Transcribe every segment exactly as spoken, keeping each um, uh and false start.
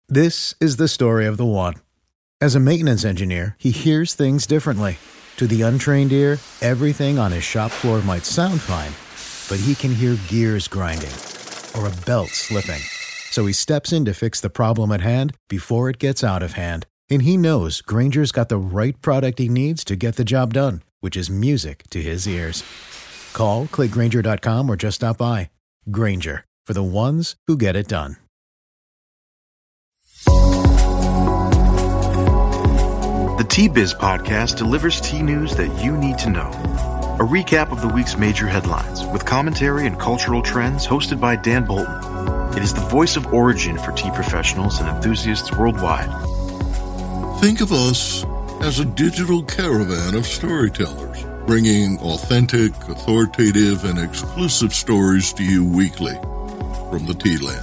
This is the story of the one. As a maintenance engineer, he hears things differently. To the untrained ear, everything on his shop floor might sound fine, but he can hear gears grinding or a belt slipping. So he steps in to fix the problem at hand before it gets out of hand. And he knows Grainger's got the right product he needs to get the job done, which is music to his ears. Call, click Grainger dot com, or just stop by. Grainger, for the ones who get it done. The T-Biz podcast delivers tea news that you need to know. A recap of the week's major headlines with commentary and cultural trends hosted by Dan Bolton. It is the voice of origin for tea professionals and enthusiasts worldwide. Think of us as a digital caravan of storytellers, bringing authentic, authoritative, and exclusive stories to you weekly from the Tea Lands.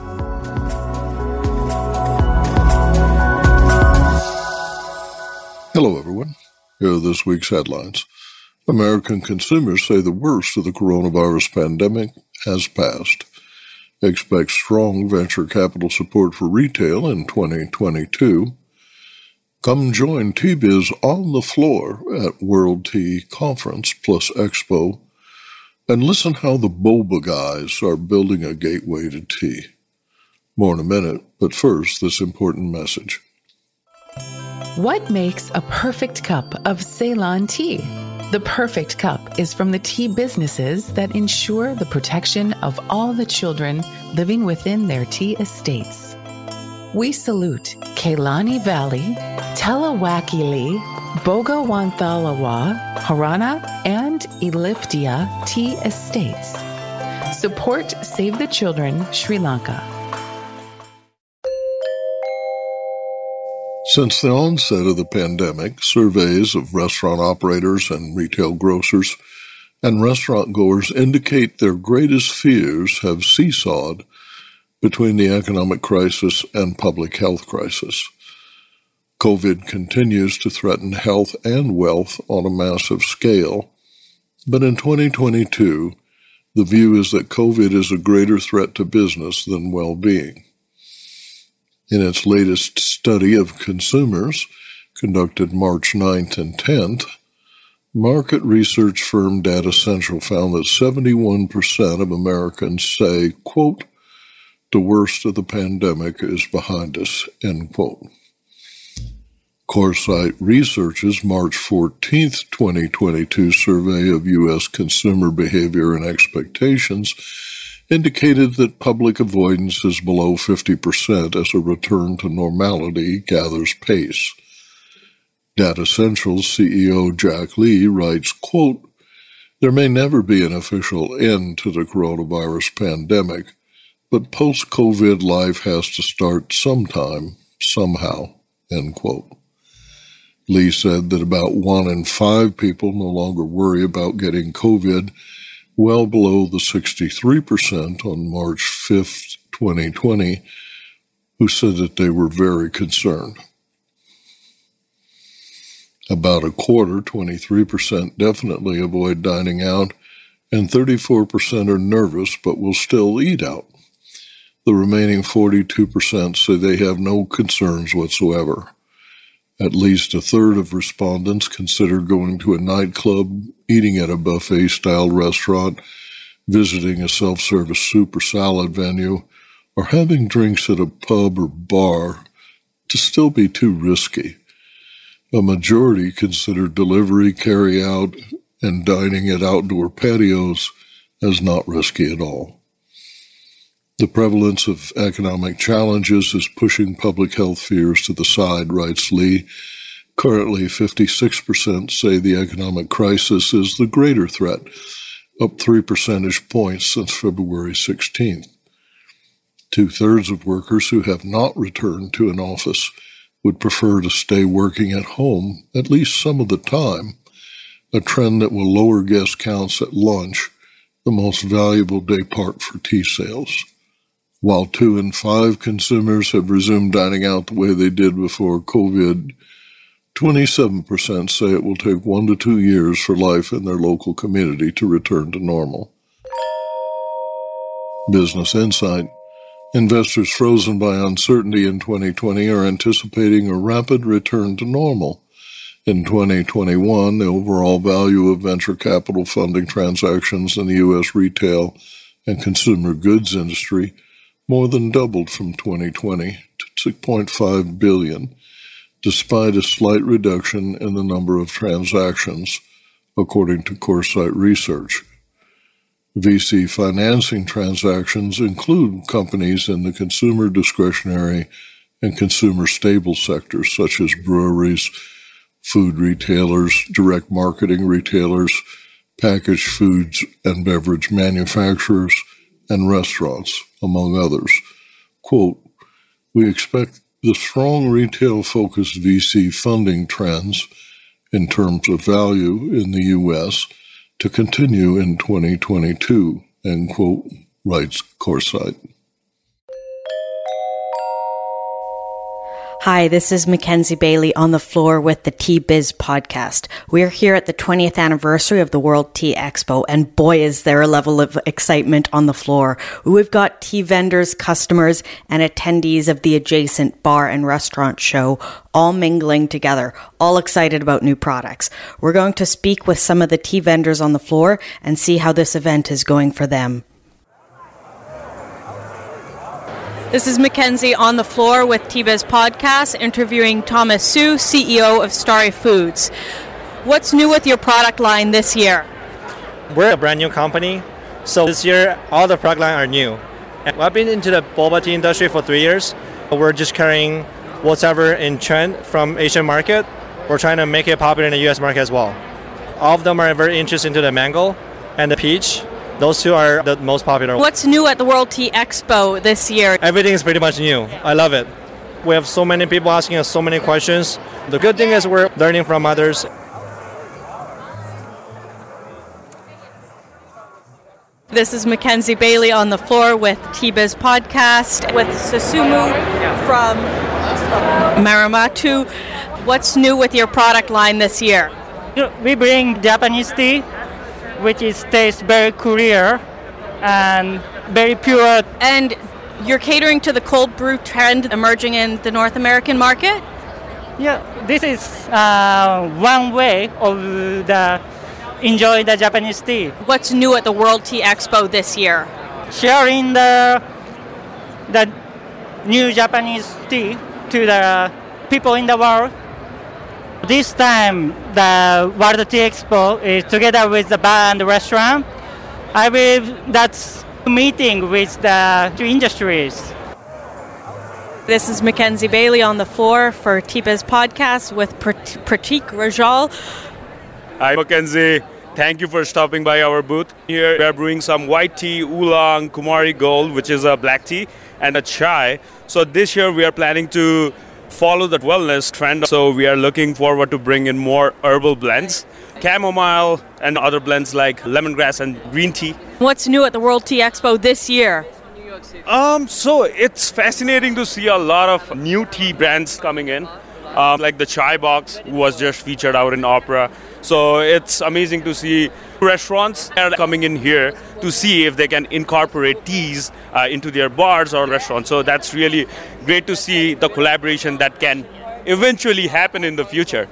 Hello, everyone. Here are this week's headlines. American consumers say the worst of the coronavirus pandemic has passed. Expect strong venture capital support for retail in twenty twenty-two. Come join T-Biz on the floor at World Tea Conference plus Expo, and listen how the boba guys are building a gateway to tea. More in a minute, but first, this important message. What makes a perfect cup of Ceylon tea? The perfect cup is from the tea businesses that ensure the protection of all the children living within their tea estates. We salute Kailani Valley, Telawakili, Bogawantalawa, Harana, and Eliptia tea estates. Support Save the Children, Sri Lanka. Since the onset of the pandemic, surveys of restaurant operators and retail grocers and restaurant goers indicate their greatest fears have seesawed between the economic crisis and public health crisis. COVID continues to threaten health and wealth on a massive scale, but in twenty twenty-two, the view is that COVID is a greater threat to business than well-being. In its latest study of consumers, conducted March ninth and tenth, market research firm Data Central found that seventy-one percent of Americans say, quote, the worst of the pandemic is behind us, end quote. Coresight Research's March fourteenth, twenty twenty-two survey of U S consumer behavior and expectations indicated that public avoidance is below fifty percent as a return to normality gathers pace. Data Central's C E O Jack Lee writes, quote, there may never be an official end to the coronavirus pandemic, but post-COVID life has to start sometime, somehow, end quote. Lee said that about one in five people no longer worry about getting COVID, well below the sixty-three percent on March fifth, twenty twenty, who said that they were very concerned. About a quarter, twenty-three percent, definitely avoid dining out, and thirty-four percent are nervous but will still eat out. The remaining forty-two percent say they have no concerns whatsoever. At least a third of respondents consider going to a nightclub, eating at a buffet-style restaurant, visiting a self-service soup or salad venue, or having drinks at a pub or bar to still be too risky. A majority consider delivery, carry-out, and dining at outdoor patios as not risky at all. The prevalence of economic challenges is pushing public health fears to the side, writes Lee. Currently, fifty-six percent say the economic crisis is the greater threat, up three percentage points since February sixteenth. Two-thirds of workers who have not returned to an office would prefer to stay working at home at least some of the time, a trend that will lower guest counts at lunch, the most valuable day part for tea sales. While two in five consumers have resumed dining out the way they did before COVID, twenty-seven percent say it will take one to two years for life in their local community to return to normal. Business Insight. Investors frozen by uncertainty in twenty twenty are anticipating a rapid return to normal. In twenty twenty-one, the overall value of venture capital funding transactions in the U S retail and consumer goods industry more than doubled from twenty twenty to six point five billion dollars, despite a slight reduction in the number of transactions, according to Coresight Research. V C financing transactions include companies in the consumer discretionary and consumer staple sectors, such as breweries, food retailers, direct marketing retailers, packaged foods and beverage manufacturers, and restaurants, among others. Quote, "We expect the strong retail-focused V C funding trends in terms of value in the U S to continue in twenty twenty-two," end quote, writes Coresight. Hi, this is Mackenzie Bailey on the floor with the T-Biz podcast. We're here at the twentieth anniversary of the World Tea Expo, and boy, is there a level of excitement on the floor. We've got tea vendors, customers, and attendees of the adjacent bar and restaurant show all mingling together, all excited about new products. We're going to speak with some of the tea vendors on the floor and see how this event is going for them. This is Mackenzie on the floor with T-Biz Podcast, interviewing Thomas Su, C E O of Starry Foods. What's new with your product line this year? We're a brand new company, so this year all the product line are new. And I've been into the boba tea industry for three years. We're just carrying whatever in trend from Asian market. We're trying to make it popular in the U S market as well. All of them are very interested into the mango and the peach. Those two are the most popular. What's new at the World Tea Expo this year? Everything is pretty much new. I love it. We have so many people asking us so many questions. The good thing is we're learning from others. This is Mackenzie Bailey on the floor with T-Biz Podcast with Susumu from Marumatu. What's new with your product line this year? We bring Japanese tea, which is tastes very clear and very pure. And you're catering to the cold brew trend emerging in the North American market? Yeah, this is uh, one way of the enjoy the Japanese tea. What's new at the World Tea Expo this year? Sharing the the new Japanese tea to the people in the world. This time, the World Tea Expo is together with the bar and the restaurant. I believe that's a meeting with the two industries. This is Mackenzie Bailey on the floor for T-Biz Podcast with Pratik Rajal. Hi, Mackenzie. Thank you for stopping by our booth. Here we are brewing some white tea, oolong, Kumari Gold, which is a black tea, and a chai. So this year we are planning to follow that wellness trend. So we are looking forward to bring in more herbal blends, chamomile and other blends like lemongrass and green tea. What's new at the World Tea Expo this year? Um, so it's fascinating to see a lot of new tea brands coming in, um, like the Chai Box, who was just featured out in Opera. So it's amazing to see restaurants are coming in here to see if they can incorporate teas uh, into their bars or restaurants. So that's really great to see the collaboration that can eventually happen in the future.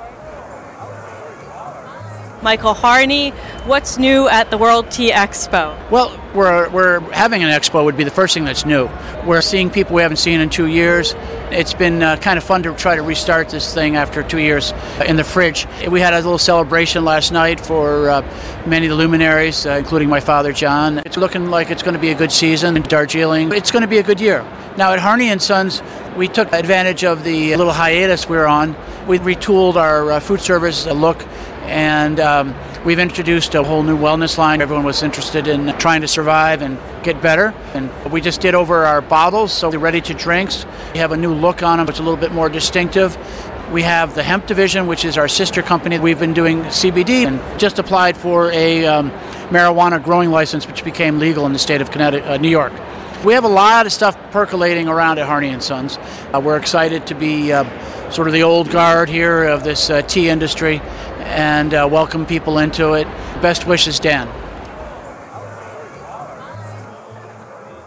Michael Harney, what's new at the World Tea Expo? Well, we're we're having an expo would be the first thing that's new. We're seeing people we haven't seen in two years. It's been uh, kind of fun to try to restart this thing after two years in the fridge. We had a little celebration last night for uh, many of the luminaries, uh, including my father, John. It's looking like it's going to be a good season in Darjeeling. It's going to be a good year. Now at Harney and Sons, we took advantage of the little hiatus we were on. We retooled our uh, food service look, and um, we've introduced a whole new wellness line. Everyone was interested in trying to survive and get better. And we just did over our bottles, so they're ready to drinks. We have a new look on them. It's a little bit more distinctive. We have the hemp division, which is our sister company. We've been doing C B D and just applied for a um, marijuana growing license, which became legal in the state of Connecticut, uh, New York. We have a lot of stuff percolating around at Harney and Sons. Uh, we're excited to be uh, sort of the old guard here of this uh, tea industry and uh, welcome people into it. Best wishes, Dan.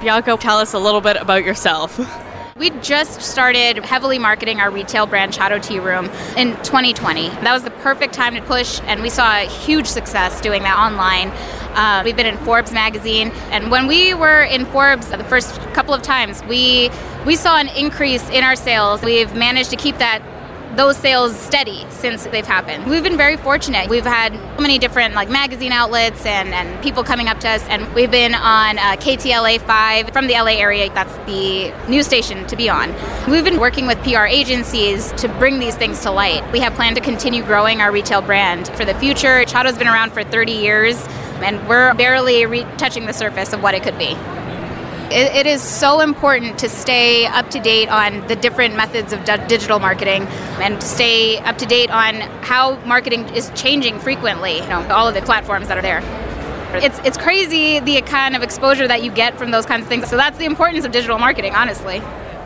Bianca, tell us a little bit about yourself. We just started heavily marketing our retail brand Chateau Tea Room in twenty twenty. That was the perfect time to push, and we saw a huge success doing that online. Uh, we've been in Forbes magazine, and when we were in Forbes the first couple of times, we we saw an increase in our sales. We've managed to keep that those sales steady since they've happened. We've been very fortunate. We've had so many different like magazine outlets and, and people coming up to us, and we've been on uh, K T L A five from the L A area. That's the news station to be on. We've been working with P R agencies to bring these things to light. We have planned to continue growing our retail brand for the future. Chateau's been around for thirty years, and we're barely re- touching the surface of what it could be. It, it is so important to stay up to date on the different methods of d- digital marketing and to stay up to date on how marketing is changing frequently, you know, all of the platforms that are there. It's it's crazy the kind of exposure that you get from those kinds of things. So that's the importance of digital marketing, honestly.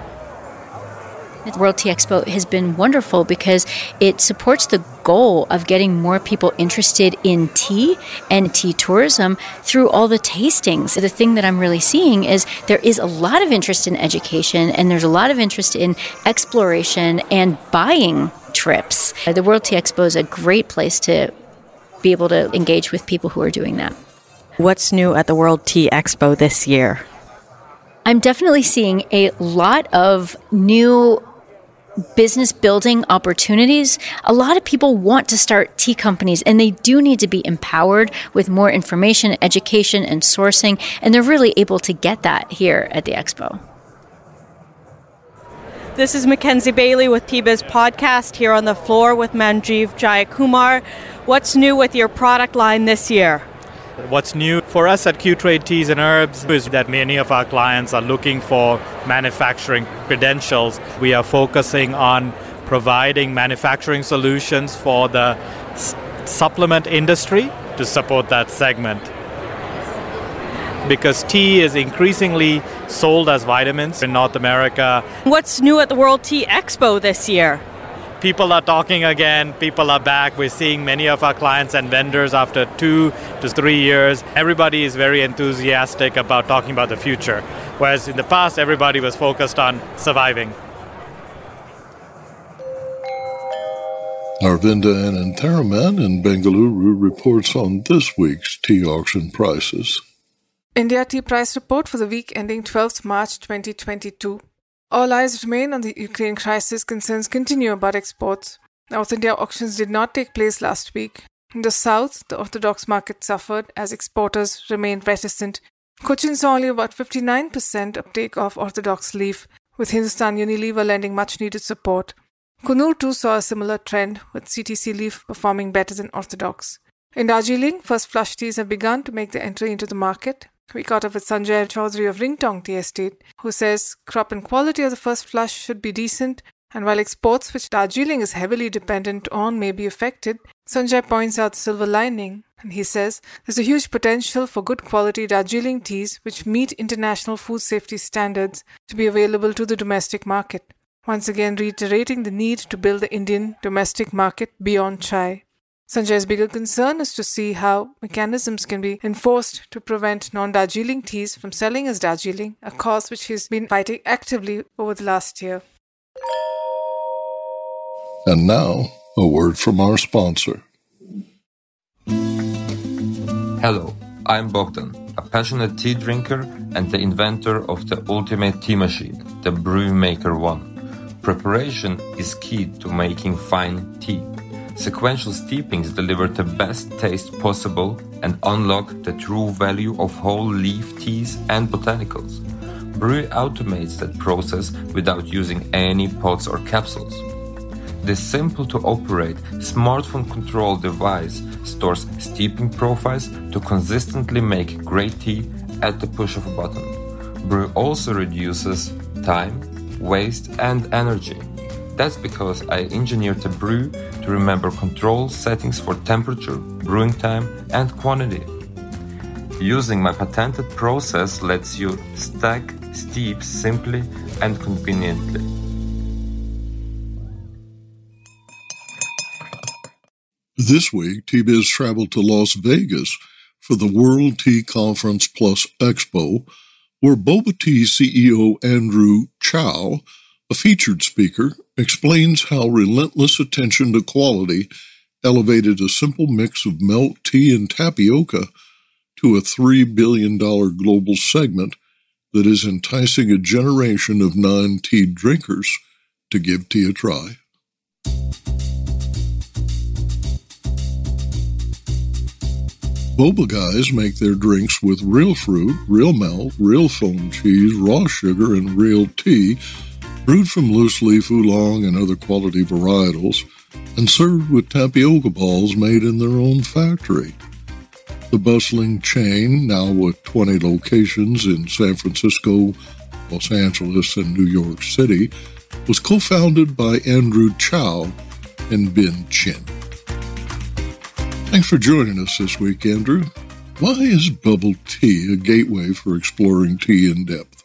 World Tea Expo has been wonderful because it supports the goal of getting more people interested in tea and tea tourism through all the tastings. The thing that I'm really seeing is there is a lot of interest in education, and there's a lot of interest in exploration and buying trips. The World Tea Expo is a great place to be able to engage with people who are doing that. What's new at the World Tea Expo this year? I'm definitely seeing a lot of new business building opportunities. A lot of people want to start tea companies, and they do need to be empowered with more information, education, and sourcing, and they're really able to get that here at the Expo. This is Mackenzie Bailey with Tea Biz Podcast here on the floor with Manjeev Jayakumar. What's new with your product line this year? What's new for us at Q-Trade Teas and Herbs is that many of our clients are looking for manufacturing credentials. We are focusing on providing manufacturing solutions for the s- supplement industry to support that segment. Because tea is increasingly sold as vitamins in North America. What's new at the World Tea Expo this year? People are talking again, people are back. We're seeing many of our clients and vendors after two to three years. Everybody is very enthusiastic about talking about the future, whereas in the past, everybody was focused on surviving. Arvinda Anantharaman in Bengaluru reports on this week's tea auction prices. India Tea Price Report for the week ending twelfth March twenty twenty-two. All eyes remain on the Ukraine crisis. Concerns continue about exports. North India auctions did not take place last week. In the south, the orthodox market suffered as exporters remained reticent. Cochin saw only about fifty-nine percent uptake of orthodox leaf, with Hindustan Unilever lending much-needed support. Coonoor too saw a similar trend, with C T C leaf performing better than orthodox. In Darjeeling, first flush teas have begun to make their entry into the market. We caught up with Sanjay Chaudhary of Ringtong Tea Estate, who says crop and quality of the first flush should be decent, and while exports, which Darjeeling is heavily dependent on, may be affected, Sanjay points out the silver lining, and he says there's a huge potential for good quality Darjeeling teas which meet international food safety standards to be available to the domestic market, once again reiterating the need to build the Indian domestic market beyond chai. Sanjay's bigger concern is to see how mechanisms can be enforced to prevent non-Darjeeling teas from selling as Darjeeling, a cause which he's been fighting actively over the last year. And now, a word from our sponsor. Hello, I'm Bogdan, a passionate tea drinker and the inventor of the ultimate tea machine, the Brewmaker One. Preparation is key to making fine tea. Sequential steepings deliver the best taste possible and unlock the true value of whole leaf teas and botanicals. Brew automates that process without using any pots or capsules. This simple-to-operate, smartphone-controlled device stores steeping profiles to consistently make great tea at the push of a button. Brew also reduces time, waste, and energy. That's because I engineered the brew to remember control settings for temperature, brewing time, and quantity. Using my patented process lets you stack steeps simply and conveniently. This week, Tea Biz traveled to Las Vegas for the World Tea Conference Plus Expo, where Boba Tea C E O Andrew Chow, a featured speaker, explains how relentless attention to quality elevated a simple mix of milk tea and tapioca to a three billion dollars global segment that is enticing a generation of non-tea drinkers to give tea a try. Boba guys make their drinks with real fruit, real milk, real foam cheese, raw sugar, and real tea, brewed from loose leaf oolong and other quality varietals, and served with tapioca balls made in their own factory. The bustling chain, now with twenty locations in San Francisco, Los Angeles, and New York City, was co-founded by Andrew Chow and Ben Chin. Thanks for joining us this week, Andrew. Why is bubble tea a gateway for exploring tea in depth?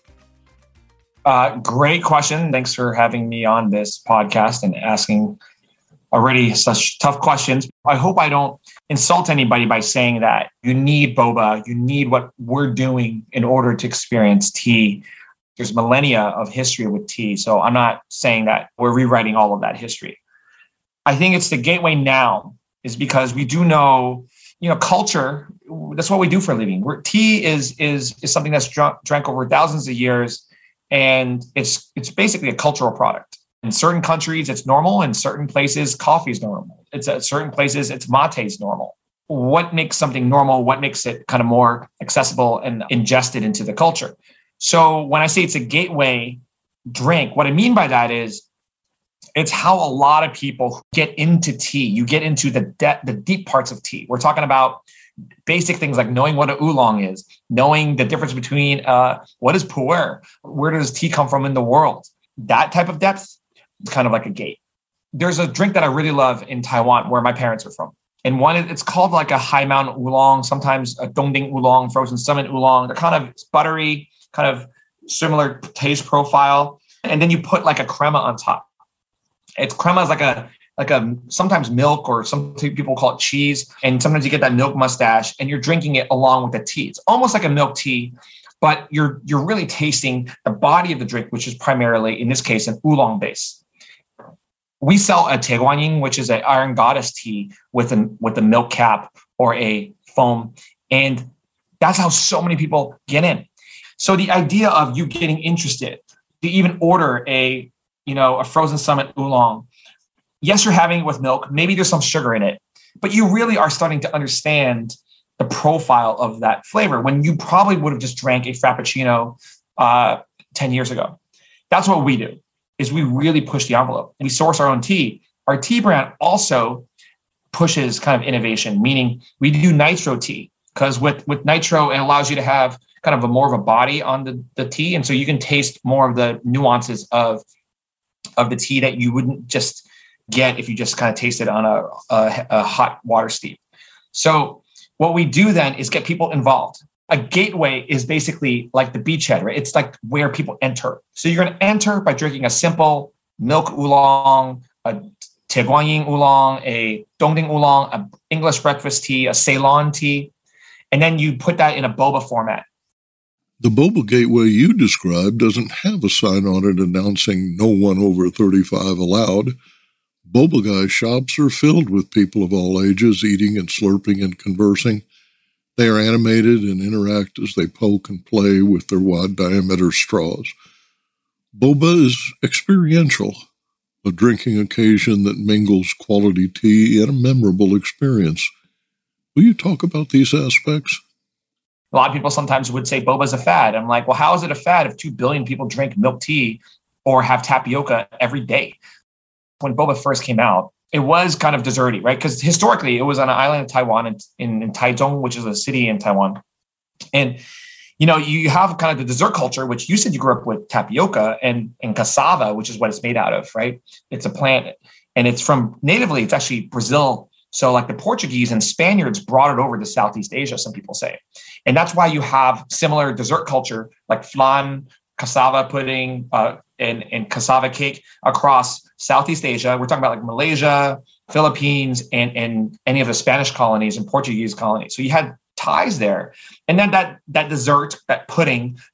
Uh, great question. Thanks for having me on this podcast and asking already such tough questions. I hope I don't insult anybody by saying that you need boba, you need what we're doing in order to experience tea. There's millennia of history with tea, so I'm not saying that we're rewriting all of that history. I think it's the gateway now is because we do know, you know, culture, that's what we do for a living. We're, tea is is is something that's drunk, drank over thousands of years, and it's it's basically a cultural product. In certain countries, it's normal. In certain places, coffee is normal. It's at certain places, it's mate is normal. What makes something normal? What makes it kind of more accessible and ingested into the culture? So when I say it's a gateway drink, what I mean by that is it's how a lot of people get into tea. You get into the de- the deep parts of tea. We're talking about basic things like knowing what an oolong is, knowing the difference between uh, what is pu'er, where does tea come from in the world. That type of depth is kind of like a gate. There's a drink that I really love in Taiwan where my parents are from. And one, it's called like a High Mountain Oolong, sometimes a Dongding Oolong, Frozen Summit Oolong. They're kind of buttery, kind of similar taste profile. And then you put like a crema on top. It's crema is like a like a sometimes milk, or some people call it cheese, and sometimes you get that milk mustache, and you're drinking it along with the tea. It's almost like a milk tea, but you're you're really tasting the body of the drink, which is primarily, in this case, an oolong base. We sell a Teguanying, which is an iron goddess tea with a with a milk cap or a foam, and that's how so many people get in. So the idea of you getting interested to even order a you know, a Frozen Summit Oolong. Yes, you're having it with milk. Maybe there's some sugar in it, but you really are starting to understand the profile of that flavor when you probably would have just drank a Frappuccino uh, ten years ago. That's what we do, is we really push the envelope. We source our own tea. Our tea brand also pushes kind of innovation, meaning we do nitro tea, because with, with nitro, it allows you to have kind of a more of a body on the, the tea. And so you can taste more of the nuances of of the tea that you wouldn't just get if you just kind of taste it on a, a, a hot water steep. So what we do then is get people involved. A gateway is basically like the beachhead, right? It's like where people enter. So you're going to enter by drinking a simple milk oolong, a Teguanying oolong, a Dongding oolong, an English breakfast tea, a Ceylon tea, and then you put that in a boba format. The boba gateway you described doesn't have a sign on it announcing no one over thirty-five allowed. Boba guy shops are filled with people of all ages eating and slurping and conversing. They are animated and interact as they poke and play with their wide diameter straws. Boba is experiential, a drinking occasion that mingles quality tea and a memorable experience. Will you talk about these aspects? A lot of people sometimes would say boba is a fad. I'm like, well, how is it a fad if two billion people drink milk tea or have tapioca every day? When boba first came out, it was kind of desserty, right? Because historically, it was on an island of Taiwan in, in, in Taichung, which is a city in Taiwan. And, you know, you have kind of the dessert culture, which you said you grew up with tapioca and, and cassava, which is what it's made out of, right? It's a plant. And it's from natively, it's actually Brazil. So like the Portuguese and Spaniards brought it over to Southeast Asia, some people say. And that's why you have similar dessert culture like flan, cassava pudding, uh, and, and cassava cake across Southeast Asia. We're talking about like Malaysia, Philippines, and, and any of the Spanish colonies and Portuguese colonies. So you had ties there. And then that, that dessert, that pudding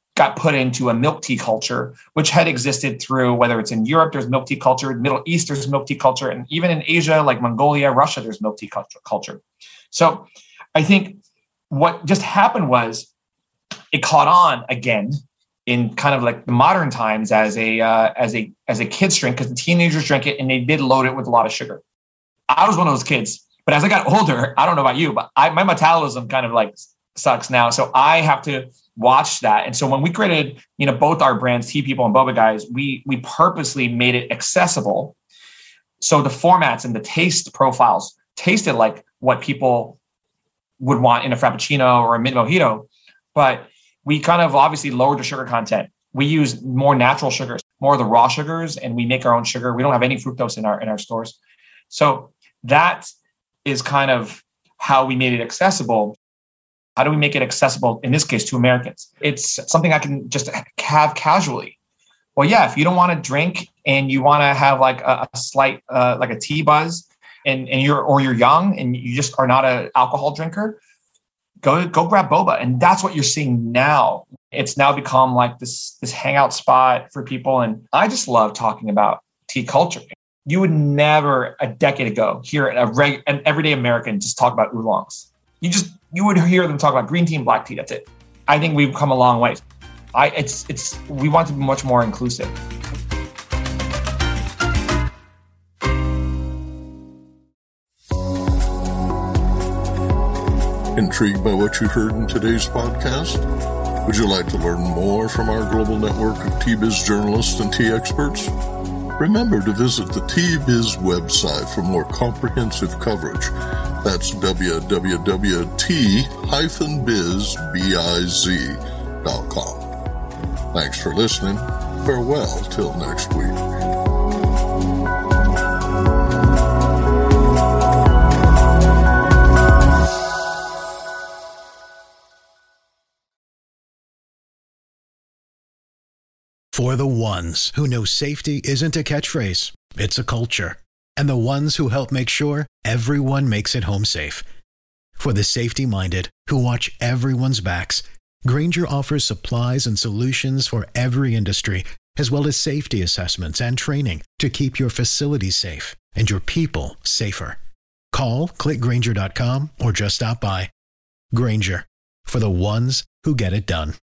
got put into a milk tea culture, which had existed through, whether it's in Europe, there's milk tea culture, Middle East, there's milk tea culture, and even in Asia, like Mongolia, Russia, there's milk tea culture. So I think what just happened was it caught on again in kind of like the modern times as a uh, as a as a kid's drink, because the teenagers drink it and they did load it with a lot of sugar. I was one of those kids, but as I got older, I don't know about you, but I, my metabolism kind of like sucks now, so I have to watch that. And so when we created, you know, both our brands, Tea People and Boba Guys, we we purposely made it accessible, so the formats and the taste profiles tasted like what people would want in a Frappuccino or a mint mojito, but we kind of obviously lowered the sugar content. We use more natural sugars, more of the raw sugars, and we make our own sugar. We don't have any fructose in our in our stores. So that is kind of how we made it accessible. How do we make it accessible, in this case, to Americans? It's something I can just have casually. Well, yeah, if you don't want to drink and you want to have like a, a slight, uh, like a tea buzz, and, and you're, or you're young and you just are not an alcohol drinker, go, go grab boba. And that's what you're seeing now. It's now become like this, this hangout spot for people. And I just love talking about tea culture. You would never a decade ago hear a reg, an everyday American just talk about oolongs. You just, you would hear them talk about green tea and black tea. That's it. I think we've come a long way. I, it's, it's, we want to be much more inclusive. Intrigued by what you heard in today's podcast? Would you like to learn more from our global network of Tea Biz journalists and tea experts? Remember to visit the Tea Biz website for more comprehensive coverage. That's w w w dot tea dash biz dot com. Thanks for listening. Farewell till next week. For the ones who know safety isn't a catchphrase, it's a culture. And the ones who help make sure everyone makes it home safe. For the safety-minded who watch everyone's backs, Grainger offers supplies and solutions for every industry, as well as safety assessments and training to keep your facilities safe and your people safer. Call, click Grainger dot com, or just stop by. Grainger, for the ones who get it done.